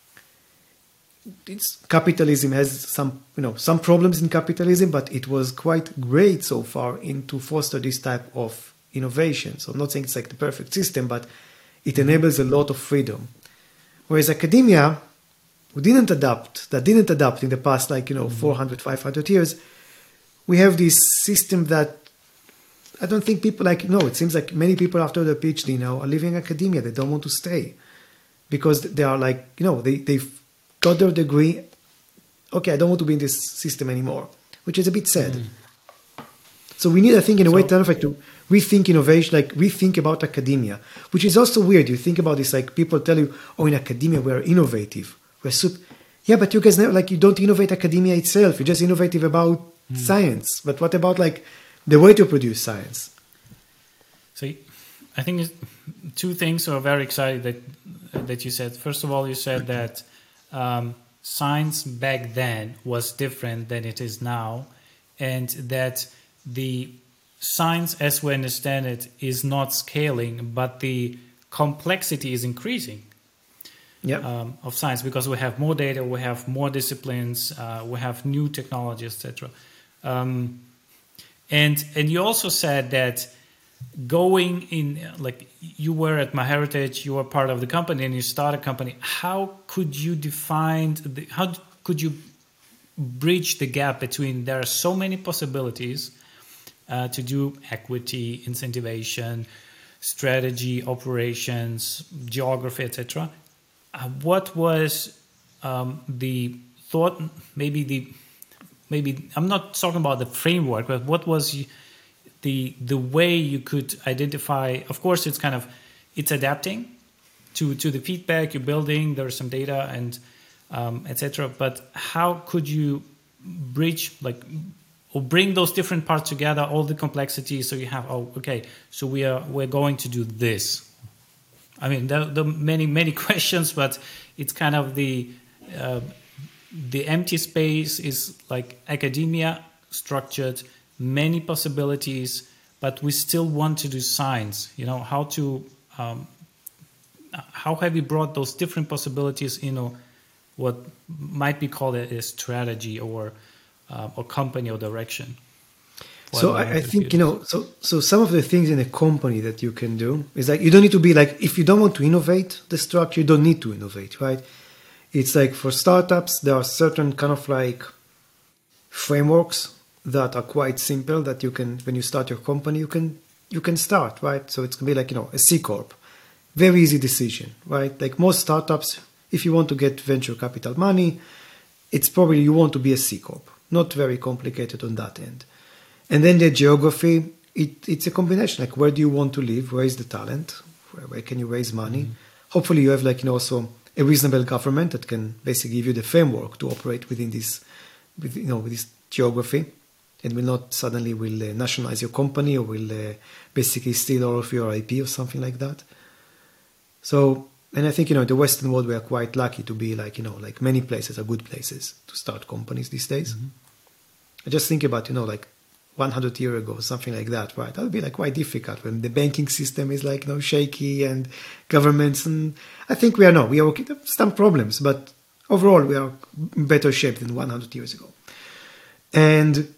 it's capitalism has some, you know, some problems in capitalism, but it was quite great so far in to foster this type of innovation. So I'm not saying it's like the perfect system, but it enables a lot of freedom. Whereas academia, who didn't adapt, that didn't adapt in the past, like, you know, four hundred, five hundred years, we have this system that I don't think people like, no, it seems like many people after their PhD now are leaving academia. They don't want to stay because they are like, you know, they, they've got their degree. Okay, I don't want to be in this system anymore, which is a bit sad. Mm. So we need, I think, in a so, way, kind of like to rethink innovation, like rethink about academia, which is also weird. You think about this, like people tell you, oh, in academia, we're innovative. We're super. Yeah, but you guys never, like, you don't innovate academia itself. You're just innovative about mm. science. But what about like the way to produce science? So I think two things are very exciting that that you said. First of all, you said that um, science back then was different than it is now, and that the science as we understand it is not scaling, but the complexity is increasing. Yep. Um, of science, because we have more data, we have more disciplines, uh, we have new technology, et cetera. Um, and and you also said that going in, like you were at MyHeritage, you were part of the company, and you started a company. How could you define? The, how could you bridge the gap between there are so many possibilities uh, to do equity, incentivation, strategy, operations, geography, et cetera. Uh, what was um, the thought? Maybe the maybe I'm not talking about the framework, but what was the the way you could identify? Of course, it's kind of it's adapting, to to the feedback you're building. There's some data and um, et cetera. But how could you bridge like or bring those different parts together, all the complexities? So you have oh okay, so we are we're going to do this. I mean, there, there are many many questions, but it's kind of the uh, the empty space is like academia structured, many possibilities, but we still want to do science. You know, how to um, how have you brought those different possibilities in a, what might be called a, a strategy or uh, or company or direction? So I, I think, you know, so so some of the things in a company that you can do is like, you don't need to be like, if you don't want to innovate the structure, you don't need to innovate, right? It's like for startups, there are certain kind of like frameworks that are quite simple that you can, when you start your company, you can you can start, right? So it's going to be like, you know, a C Corp. Very easy decision, right? Like most startups, if you want to get venture capital money, it's probably you want to be a C Corp. Not very complicated on that end. And then the geography, it, it's a combination. Like, where do you want to live? Where is the talent? Where, where can you raise money? Mm-hmm. Hopefully you have like, you know, also a reasonable government that can basically give you the framework to operate within this, with, you know, with this geography. And will not suddenly will uh, nationalize your company or will uh, basically steal all of your I P or something like that. So, and I think, you know, in the Western world, we are quite lucky to be like, you know, like many places are good places to start companies these days. Mm-hmm. I just think about, you know, like one hundred years ago, something like that, right? That would be like quite difficult when the banking system is like, you know, shaky and governments. And I think we are, no, we are okay. Some problems, but overall we are in better shape than one hundred years ago. And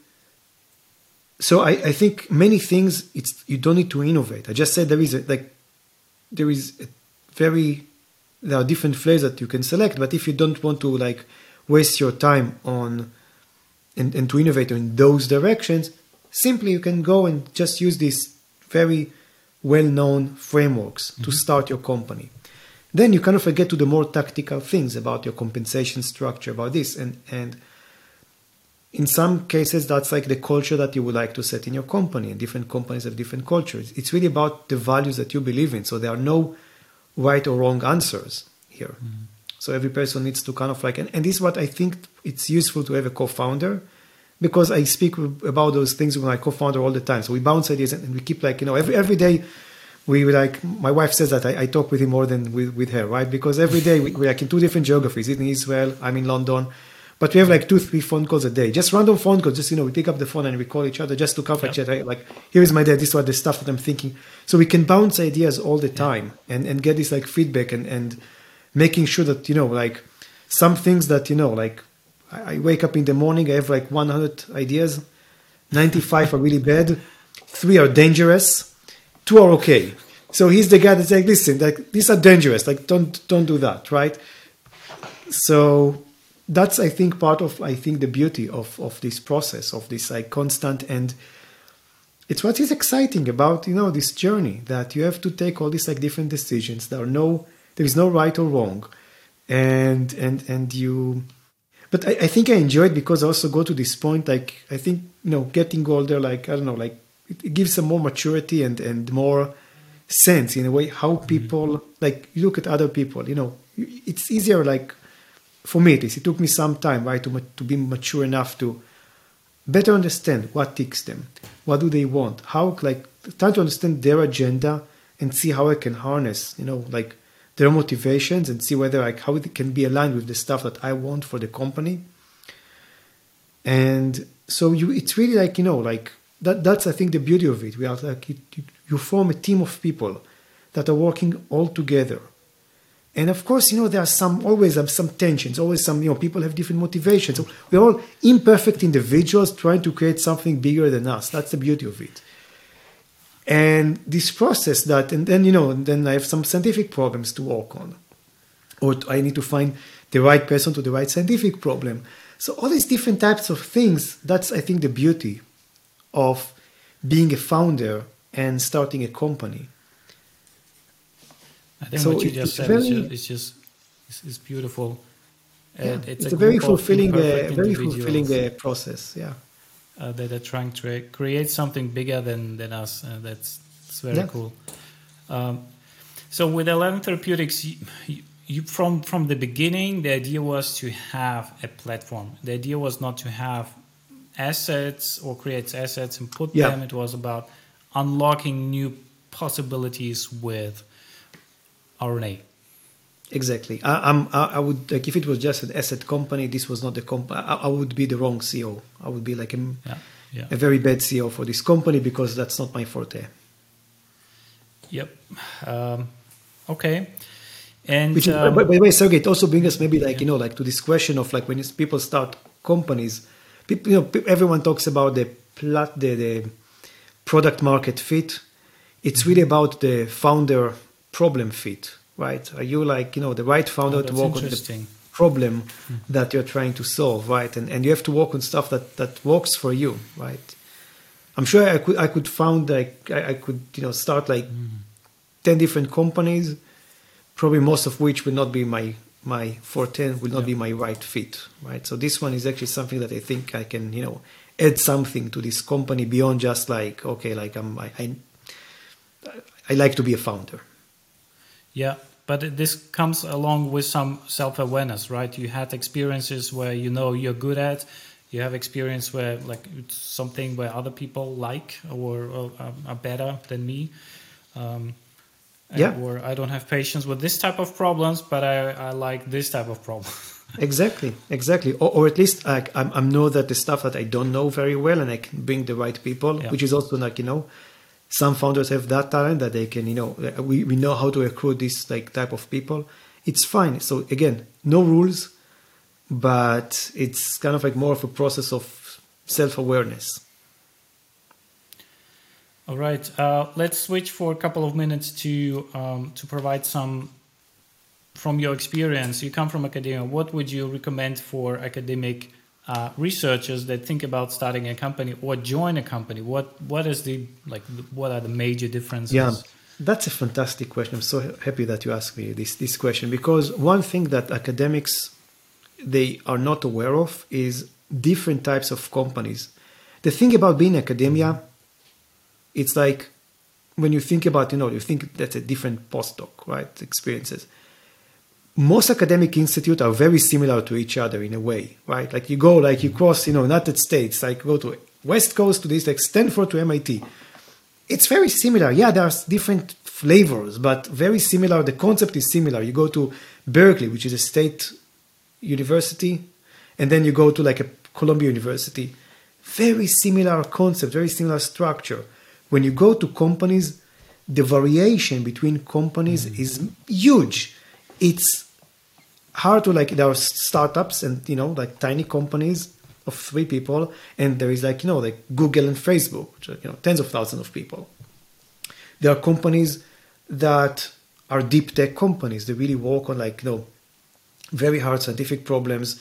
so I, I think many things, it's you don't need to innovate. I just said there is a, like, there is a very, there are different flavors that you can select, but if you don't want to like waste your time on and, and to innovate in those directions, simply you can go and just use these very well-known frameworks mm-hmm. to start your company. Then you kind of get to the more tactical things about your compensation structure, about this. And, and in some cases, that's like the culture that you would like to set in your company. And different companies have different cultures. It's really about the values that you believe in. So there are no right or wrong answers here. Mm-hmm. So every person needs to kind of like, and, and this is what I think it's useful to have a co-founder, because I speak about those things with my co-founder all the time. So we bounce ideas and we keep like, you know, every every day we like, my wife says that I, I talk with him more than with, with her, right? Because every day we, we're like in two different geographies, in Israel, I'm in London, but we have like two, three phone calls a day, just random phone calls, just, you know, we pick up the phone and we call each other just to comfort each other. Like, here is my day, this is what the stuff that I'm thinking. So we can bounce ideas all the time and, and get this like feedback and, and making sure that, you know, like some things that, you know, like I, I wake up in the morning, I have like one hundred ideas, ninety-five are really bad, three are dangerous, two are okay. So he's the guy that's like, listen, like these are dangerous, like don't don't do that, right? So that's, I think, part of, I think, the beauty of, of this process, of this like constant, and it's what is exciting about, you know, this journey, that you have to take all these like different decisions. There are no, there is no right or wrong. And, and, and you, but I, I think I enjoy it because I also go to this point, like, I think, you know, getting older, like, I don't know, like it, it gives some more maturity and, and more sense in a way how people, like, you look at other people, you know, it's easier, like, for me at least, it took me some time, right, to to be mature enough to better understand what ticks them, what do they want, how, like, try to understand their agenda and see how I can harness, you know, like, their motivations and see whether, like, how it can be aligned with the stuff that I want for the company. And so you, it's really like, you know, like, that. that's, I think, the beauty of it. We are like, it, you, you form a team of people that are working all together. And of course, you know, there are some, always have some tensions, always some, you know, people have different motivations. So we're all imperfect individuals trying to create something bigger than us. That's the beauty of it. And this process that, and then, you know, and then I have some scientific problems to work on. Or I need to find the right person to the right scientific problem. So all these different types of things, that's, I think, the beauty of being a founder and starting a company. I think so what you it, just said very, is just, it's just it's, it's beautiful. Yeah, it's, it's a, a very group fulfilling, of uh, very fulfilling uh, process. Yeah, uh, that are trying to create something bigger than than us. Uh, that's it's very yeah. cool. Um, So with Eleven Therapeutics, you, you, you from from the beginning, the idea was to have a platform. The idea was not to have assets or create assets and put yeah. them. It was about unlocking new possibilities with R N A. Exactly. I, I'm, I would like if it was just an asset company. This was not the company. I, I would be the wrong C E O. I would be like a, yeah, yeah. a very bad C E O for this company because that's not my forte. Yep. Um, okay. And Which, um, by, by the way, Sergey, it also brings us maybe like yeah. you know like to this question of like when people start companies, people, you know, everyone talks about the plat, the, the product market fit. It's mm-hmm. really about the founder problem fit. Right? Are you like, you know, the right founder oh, to work on the problem mm-hmm. that you're trying to solve, right? And and you have to work on stuff that, that works for you, right? I'm sure I could I could found like I, I could, you know, start like mm-hmm. ten different companies, probably most of which will not be my my forte, will not yeah. be my right fit, right? So this one is actually something that I think I can, you know, add something to this company beyond just like, okay, like I'm I I, I like to be a founder. Yeah, but this comes along with some self-awareness, right? You had experiences where you know you're good at. You have experience where like it's something where other people like or, or are better than me. Um, yeah. Or I don't have patience with this type of problems, but I, I like this type of problem. Exactly, exactly. Or, or at least like, I, I know that the stuff that I don't know very well and I can bring the right people, yeah. which is also like, you know, some founders have that talent that they can, you know, we, we know how to recruit this like type of people. It's fine. So again, no rules, but it's kind of like more of a process of self-awareness. All right. Uh, let's switch for a couple of minutes to um, to provide some from your experience. You come from academia. What would you recommend for academic Uh, researchers that think about starting a company or join a company? What what is the like? What are the major differences? Yeah, that's a fantastic question. I'm so happy that you asked me this this question because one thing that academics they are not aware of is different types of companies. The thing about being academia, it's like when you think about you know you think that's a different postdoc, right? Experiences. Most academic institutes are very similar to each other in a way, right? Like you go, like you cross, you know, United States, like go to West Coast to this, like Stanford to M I T. It's very similar. Yeah, there's different flavors, but very similar. The concept is similar. You go to Berkeley, which is a state university, and then you go to like a Columbia University. Very similar concept, very similar structure. When you go to companies, the variation between companies mm-hmm. is huge. It's hard to like, there are startups and, you know, like tiny companies of three people. And there is like, you know, like Google and Facebook, which are, you know, tens of thousands of people. There are companies that are deep tech companies. They really work on like, you know, very hard scientific problems.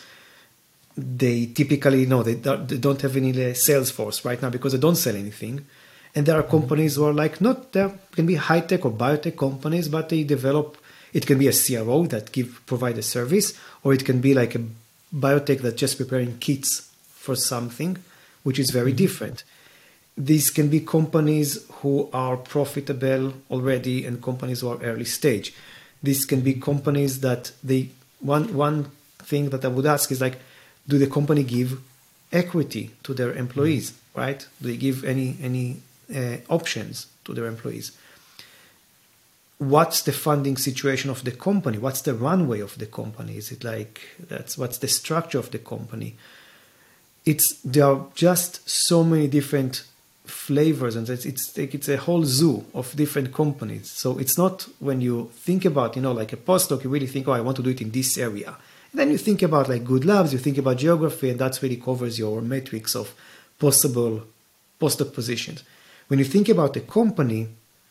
They typically, you know, they, they don't have any sales force right now because they don't sell anything. And there are companies who are like, not, there can be high tech or biotech companies, but they develop. It can be a C R O that give provide a service, or it can be like a biotech that's just preparing kits for something, which is very mm-hmm. different. These can be companies who are profitable already and companies who are early stage. These can be companies that they, one, one thing that I would ask is like, do the company give equity to their employees, mm-hmm. right? Do they give any, any uh, options to their employees? What's the funding situation of the company? What's the runway of the company? Is it like that's what's the structure of the company? It's there are just so many different flavors, and it's it's it's a whole zoo of different companies. So it's not when you think about you know like a postdoc, you really think, oh, I want to do it in this area. And then you think about like good labs, you think about geography, and that really covers your matrix of possible postdoc positions. When you think about a company,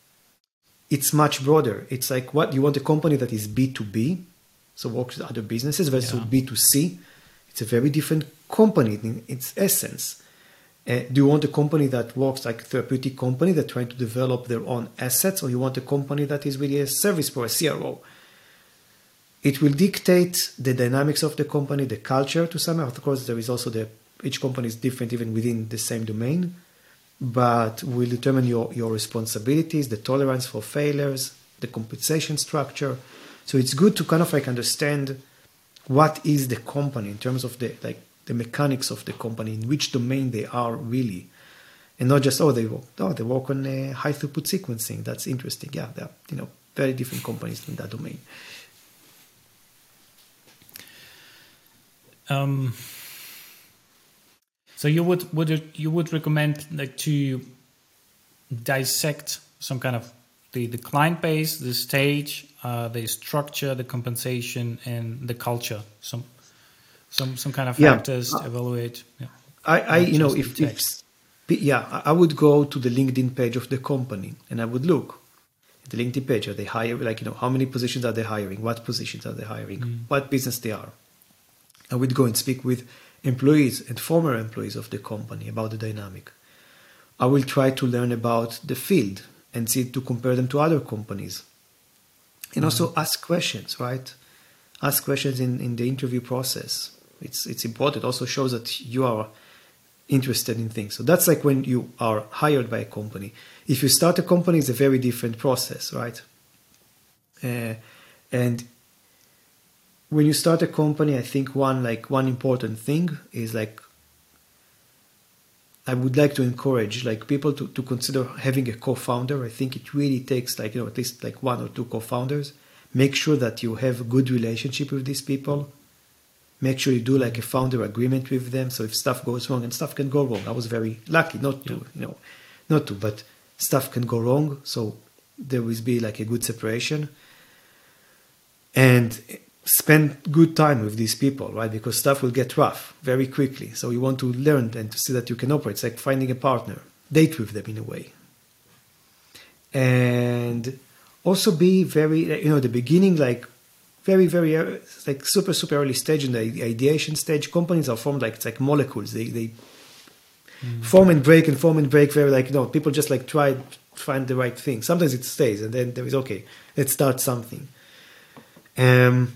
it's much broader. It's like what you want a company that is B two B, so works with other businesses, versus yeah. B two C. It's a very different company in its essence. Uh, do you want a company that works like a therapeutic company that trying to develop their own assets, or you want a company that is really a service for a C R O? It will dictate the dynamics of the company, the culture to some. Of course, there is also the each company is different even within the same domain. But will determine your, your responsibilities, the tolerance for failures, the compensation structure. So it's good to kind of like understand what is the company in terms of the like the mechanics of the company, in which domain they are really, and not just oh they work oh they work on uh, high throughput sequencing. That's interesting. Yeah, they're you know very different companies in that domain. Um. So you would would it, you would recommend like to dissect some kind of the, the client base, the stage, uh, the structure, the compensation, and the culture. Some some some kind of factors yeah. to evaluate. Yeah. I, I you know if, if yeah I would go to the LinkedIn page of the company and I would look at the LinkedIn page. Are they hiring? Like you know how many positions are they hiring? What positions are they hiring? Mm. What business they are? I would go and speak with employees and former employees of the company about the dynamic. I will try to learn about the field and see to compare them to other companies. And mm-hmm. also ask questions, right? Ask questions in, in the interview process. It's it's important. It also shows that you are interested in things. So that's like when you are hired by a company. If you start a company, it's a very different process, right? Uh, and when you start a company, I think one like one important thing is like I would like to encourage like people to, to consider having a co-founder. I think it really takes like you know at least like one or two co-founders. Make sure that you have a good relationship with these people. Make sure you do like a founder agreement with them. So if stuff goes wrong, and stuff can go wrong. I was very lucky not to, you know, not to, but stuff can go wrong. So there will be like a good separation. And spend good time with these people, right? Because stuff will get rough very quickly. So you want to learn and to see that you can operate. It's like finding a partner. Date with them in a way. And also be very, you know, the beginning, like very, very, uh, like super, super early stage in the ideation stage. Companies are formed like, it's like molecules. They, they mm. form and break and form and break very like, you know, people just like try to find the right thing. Sometimes it stays and then there is, okay, let's start something. Um,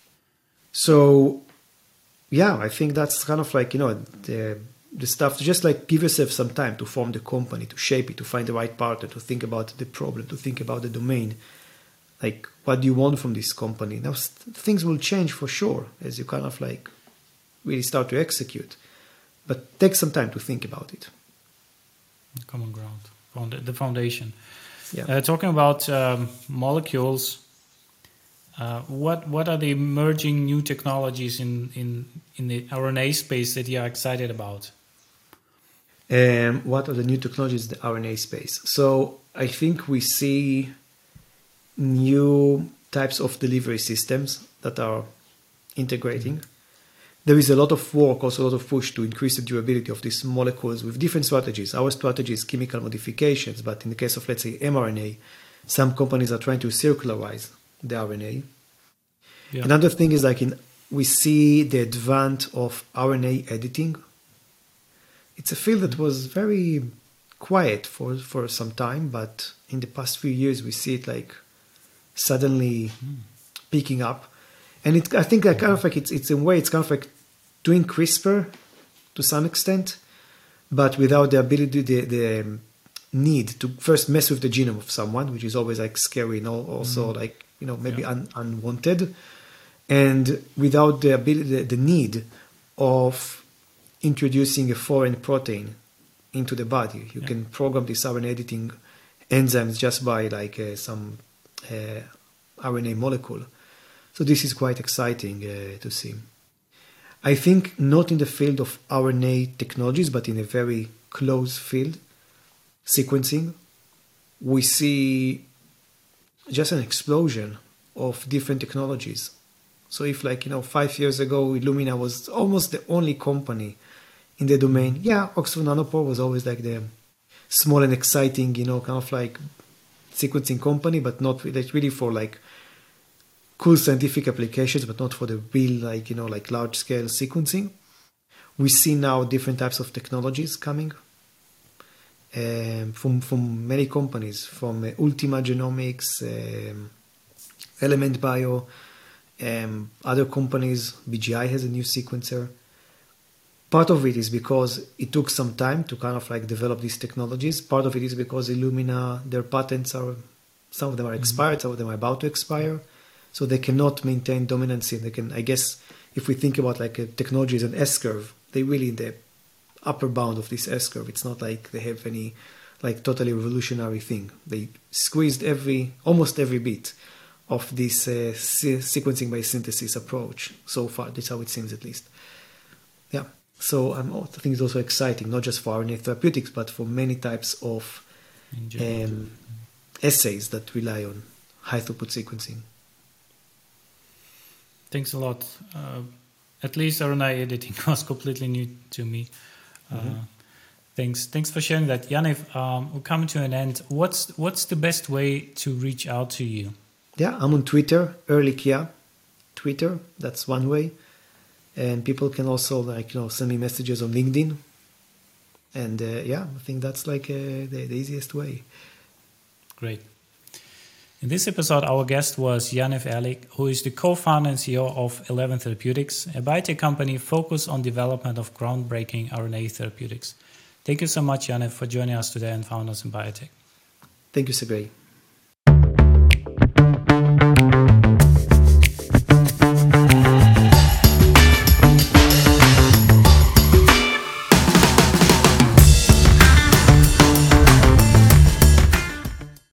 So, yeah, I think that's kind of like, you know, the, the stuff to just like give yourself some time to form the company, to shape it, to find the right partner, to think about the problem, to think about the domain. Like, what do you want from this company? Now, things will change for sure as you kind of like really start to execute. But take some time to think about it. Common ground, the foundation. Yeah. Uh, talking about um, molecules, Uh, what what are the emerging new technologies in, in, in the R N A space that you are excited about? Um, what are the new technologies in the R N A space? So I think we see new types of delivery systems that are integrating. Mm-hmm. There is a lot of work, also a lot of push to increase the durability of these molecules with different strategies. Our strategy is chemical modifications, but in the case of, let's say, mRNA, some companies are trying to circularize the R N A. Yeah. Another thing is like in we see the advent of R N A editing. It's a field that was very quiet for, for some time, but in the past few years we see it like suddenly mm. picking up. And it I think like kind of like it's it's in a way it's kind of like doing CRISPR to some extent, but without the ability the the need to first mess with the genome of someone, which is always like scary and also mm. like you know, maybe yeah. un, unwanted, and without the ability, the, the need of introducing a foreign protein into the body. You yeah. can program these R N A editing enzymes just by like uh, some uh, R N A molecule. So this is quite exciting uh, to see. I think not in the field of R N A technologies, but in a very close field, sequencing, we see just an explosion of different technologies. So if like, you know, five years ago, Illumina was almost the only company in the domain. Yeah, Oxford Nanopore was always like the small and exciting, you know, kind of like sequencing company, but not like really for like cool scientific applications, but not for the real, like, you know, like large scale sequencing. We see now different types of technologies coming. Um, from from many companies, from uh, Ultima Genomics, um, Element Bio, um, other companies. B G I has a new sequencer. Part of it is because it took some time to kind of like develop these technologies. Part of it is because Illumina, their patents are Some of them are expired, mm-hmm. some of them are about to expire. So they cannot maintain dominancy. They can, I guess, if we think about like a technology as an S-curve, they really in the upper bound of this S-curve. It's not like they have any like totally revolutionary thing. They squeezed every, almost every bit of this uh, se- sequencing by synthesis approach so far. That's how it seems, at least. Yeah. So um, I think it's also exciting, not just for R N A therapeutics, but for many types of um, assays that rely on high throughput sequencing. Thanks a lot. Uh, at least R N A editing was completely new to me. Uh, mm-hmm. Thanks. Thanks for sharing that, Yaniv. Um, we're coming to an end. What's what's the best way to reach out to you? Yeah, I'm on Twitter, Ehrlichia, Twitter. That's one way, and people can also like you know send me messages on LinkedIn. And uh, yeah, I think that's like uh, the, the easiest way. Great. In this episode, our guest was Yaniv Ehrlich, who is the co-founder and C E O of Eleven Therapeutics, a biotech company focused on development of groundbreaking R N A therapeutics. Thank you so much, Yaniv, for joining us today and Founders in Biotech. Thank you, Sergey.